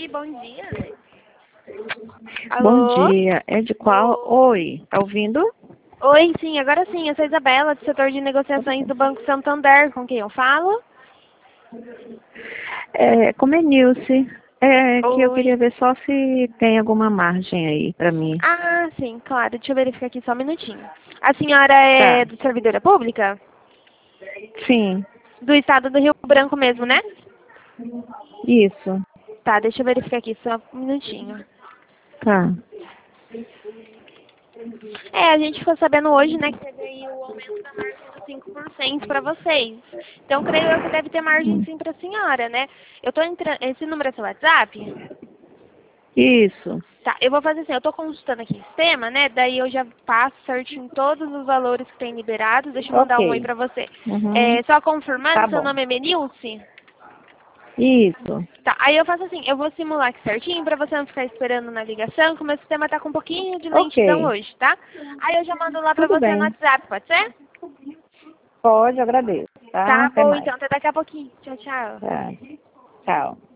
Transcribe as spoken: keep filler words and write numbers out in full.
bom dia. Bom Alô? dia. É de qual? Oi, tá ouvindo? Oi, sim, agora sim. Eu sou a Isabela, do setor de negociações do Banco Santander, com quem eu falo. É, como é Nilce, é que eu Oi. queria ver só se tem alguma margem aí pra mim. Ah, sim, claro. Deixa eu verificar aqui só um minutinho. A senhora Tá. é do servidora pública? Sim, Do estado do Rio Branco mesmo, né? isso. Tá, deixa eu verificar aqui só um minutinho. Tá. É, a gente ficou sabendo hoje, né, que teve aí o aumento da margem dos cinco por cento para vocês. Então, creio eu que deve ter margem Hum. sim para a senhora, né? Eu tô entrando... Esse número é seu WhatsApp? Isso. Tá, eu vou fazer assim, eu tô consultando aqui o sistema, né? Daí eu já passo certinho todos os valores que tem liberados. Deixa eu mandar um oi Ok. pra você. Uhum. É, só confirmando, Tá seu bom. nome é Menilce? Isso. Tá, aí eu faço assim, eu vou simular aqui certinho pra você não ficar esperando na ligação, que o meu sistema tá com um pouquinho de lentidão Ok. hoje, tá? Aí eu já mando lá pra Tudo você no bem. WhatsApp, pode ser? Pode, eu agradeço. Tá? Tá Até bom, mais. então, até daqui a pouquinho. Tchau, tchau. Tá. Tchau.